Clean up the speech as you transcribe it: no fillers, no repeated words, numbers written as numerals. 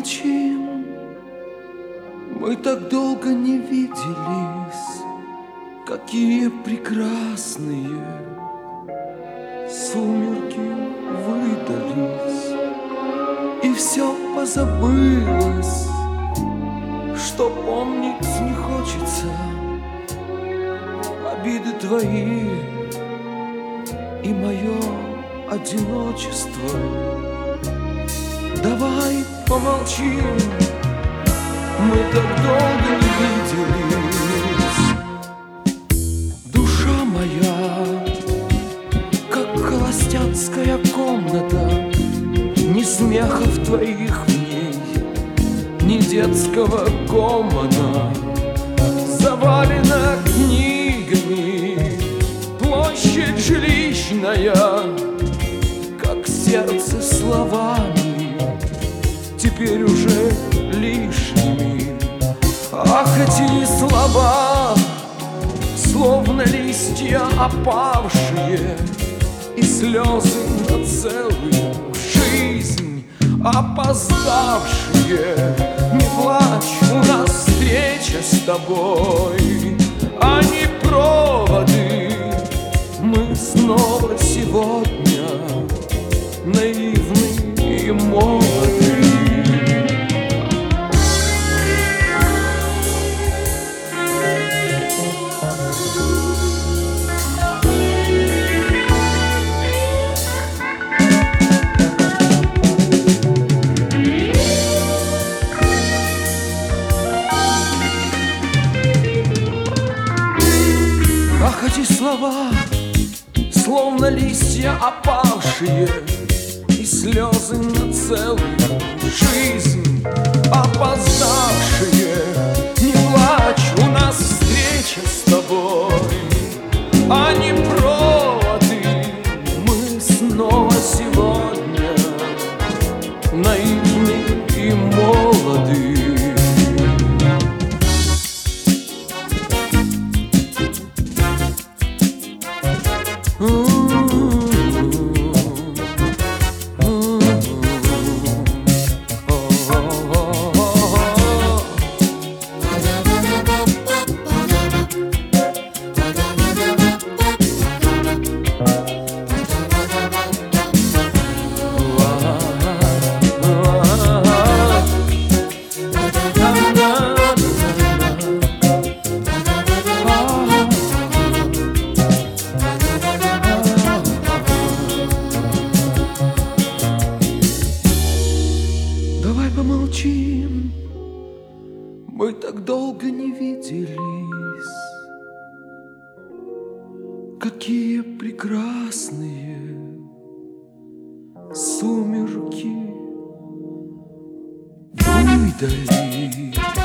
помолчим. Мы так долго не виделись, какие прекрасные сумерки выдались, и все позабылось, что помнить не хочется. Обиды твои и мое одиночество. Давай помолчим, мы так долго не виделись. Душа моя, как холостяцкая комната, ни смехов твоих в ней, ни детского гомона. Завалена книгами площадь жилищная, как сердце словами, теперь уже лишними. Ах, эти слова, словно листья опавшие, и слезы на целую жизнь опоздавшие. Не плачь, у нас встреча с тобой, а не проводы. Мы снова сегодня наивны и молоды. Ах, эти слова, словно листья опавшие, и слезы на целую жизнь опоздавшие. Не плачь, у нас встреча с тобой, а не проводы. Мы снова сегодня наивны и молоды. Давай помолчим, мы так долго не виделись. Какие прекрасные сумерки выдались.